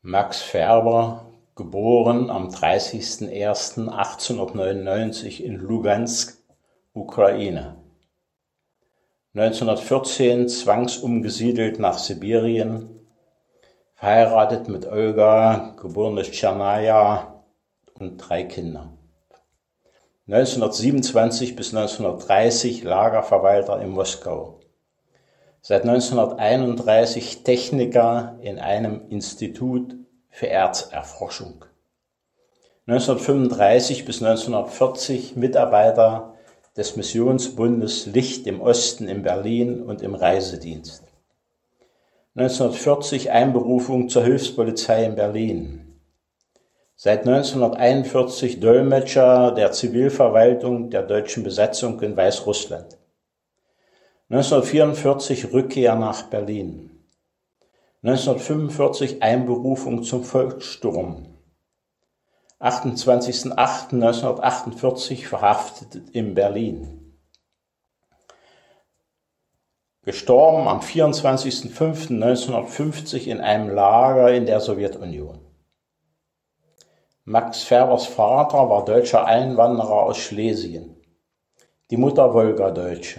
Max Ferber, geboren am 30.01.1899 in Lugansk, Ukraine. 1914 zwangsumgesiedelt nach Sibirien, verheiratet mit Olga, geborene Tschernaja, und 3 Kinder. 1927 bis 1930 Lagerverwalter in Moskau. Seit 1931 Techniker in einem Institut für Erzerforschung. 1935 bis 1940 Mitarbeiter des Missionsbundes Licht im Osten in Berlin und im Reisedienst. 1940 Einberufung zur Hilfspolizei in Berlin. Seit 1941 Dolmetscher der Zivilverwaltung der deutschen Besatzung in Weißrussland. 1944 Rückkehr nach Berlin. 1945 Einberufung zum Volkssturm. 28.08.1948 verhaftet in Berlin. Gestorben am 24.05.1950 in einem Lager in der Sowjetunion. Max Ferbers Vater war deutscher Einwanderer aus Schlesien, die Mutter Wolgadeutsche.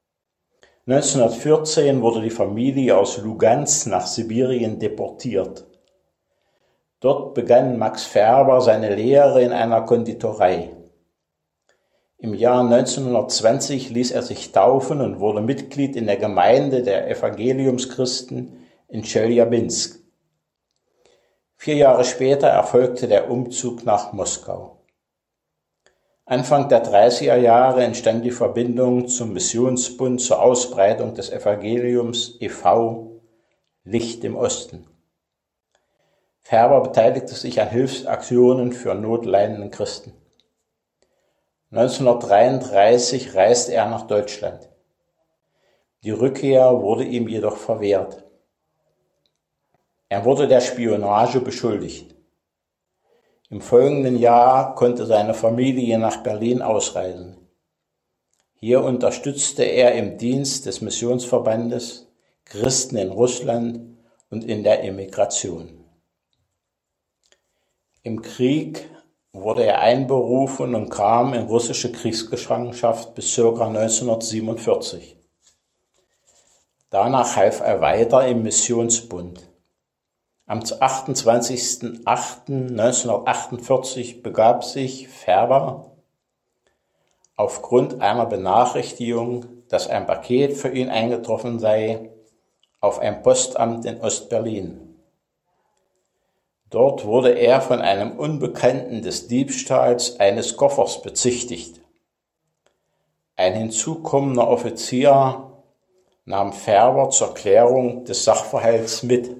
1914 wurde die Familie aus Lugansk nach Sibirien deportiert. Dort begann Max Ferber seine Lehre in einer Konditorei. Im Jahr 1920 ließ er sich taufen und wurde Mitglied in der Gemeinde der Evangeliumschristen in Tscheljabinsk. 4 Jahre später erfolgte der Umzug nach Moskau. Anfang der 30er Jahre entstand die Verbindung zum Missionsbund zur Ausbreitung des Evangeliums e.V. Licht im Osten. Ferber beteiligte sich an Hilfsaktionen für notleidende Christen. 1933 reiste er nach Deutschland. Die Rückkehr wurde ihm jedoch verwehrt. Er wurde der Spionage beschuldigt. Im folgenden Jahr konnte seine Familie nach Berlin ausreisen. Hier unterstützte er im Dienst des Missionsverbandes Christen in Russland und in der Emigration. Im Krieg wurde er einberufen und kam in russische Kriegsgefangenschaft bis ca. 1947. Danach half er weiter im Missionsbund. Am 28.08.1948 begab sich Ferber aufgrund einer Benachrichtigung, dass ein Paket für ihn eingetroffen sei, auf ein Postamt in Ostberlin. Dort wurde er von einem Unbekannten des Diebstahls eines Koffers bezichtigt. Ein hinzukommender Offizier nahm Ferber zur Klärung des Sachverhalts mit.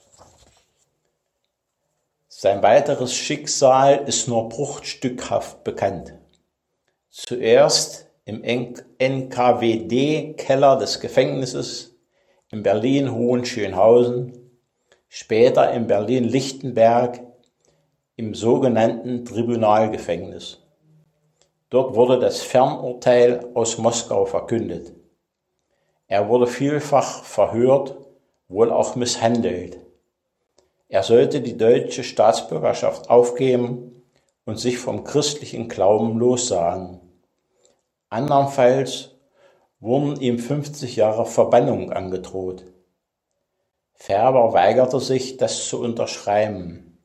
Sein weiteres Schicksal ist nur bruchstückhaft bekannt. Zuerst im NKWD-Keller des Gefängnisses in Berlin-Hohenschönhausen, später in Berlin-Lichtenberg im sogenannten Tribunalgefängnis. Dort wurde das Fernurteil aus Moskau verkündet. Er wurde vielfach verhört, wohl auch misshandelt. Er sollte die deutsche Staatsbürgerschaft aufgeben und sich vom christlichen Glauben lossagen. Andernfalls wurden ihm 50 Jahre Verbannung angedroht. Ferber weigerte sich, das zu unterschreiben.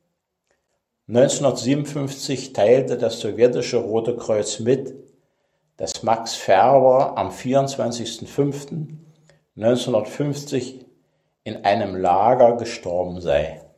1957 teilte das sowjetische Rote Kreuz mit, dass Max Ferber am 24.05.1950 in einem Lager gestorben sei.